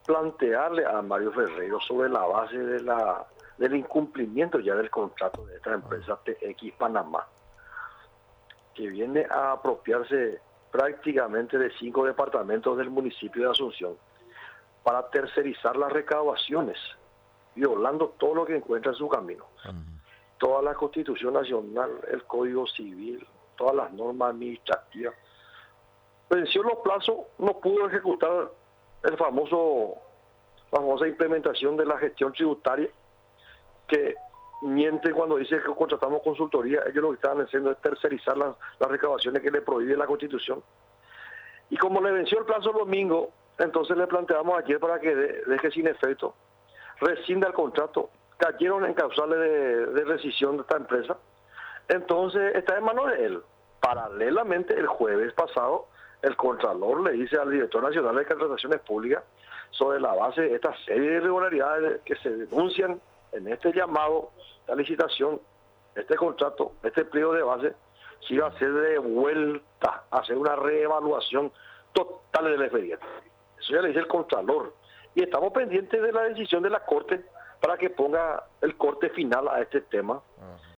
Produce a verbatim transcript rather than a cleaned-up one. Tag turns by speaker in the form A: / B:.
A: plantearle a Mario Ferreiro sobre la base de la del incumplimiento ya del contrato de esta empresa T X Panamá, que viene a apropiarse prácticamente de cinco departamentos del municipio de Asunción para tercerizar las recaudaciones, violando todo lo que encuentra en su camino. Uh-huh. Toda la Constitución Nacional, el Código Civil, todas las normas administrativas. Venció los plazos, no pudo ejecutar el famoso, la famosa implementación de la gestión tributaria, que miente cuando dice que contratamos consultoría. Ellos lo que estaban haciendo es tercerizar las, las recaudaciones que le prohíbe la Constitución. Y como le venció el plazo el domingo, entonces le planteamos ayer para que de, deje sin efecto, rescinda el contrato. Cayeron en causales de, de rescisión de esta empresa. Entonces está en manos de él. Paralelamente, el jueves pasado, el Contralor le dice al Director Nacional de Contrataciones Públicas, sobre la base de esta serie de irregularidades que se denuncian en este llamado, la licitación, este contrato, este pliego de base, si iba a ser de vuelta, a hacer una reevaluación total del expediente. Eso ya le dice el Contralor. Y estamos pendientes de la decisión de la Corte para que ponga el corte final a este tema. Uh-huh.